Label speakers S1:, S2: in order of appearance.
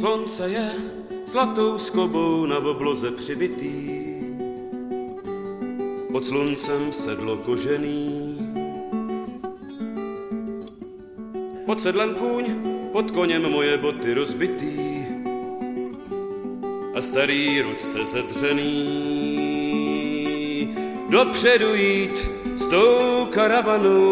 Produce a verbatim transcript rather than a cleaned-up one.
S1: Slunce je zlatou skobou na obloze přibitý, pod sluncem sedlo kožený. Pod sedlem kůň, pod koněm moje boty rozbitý a starý ruce sedřený. Dopředu jít s tou karavanou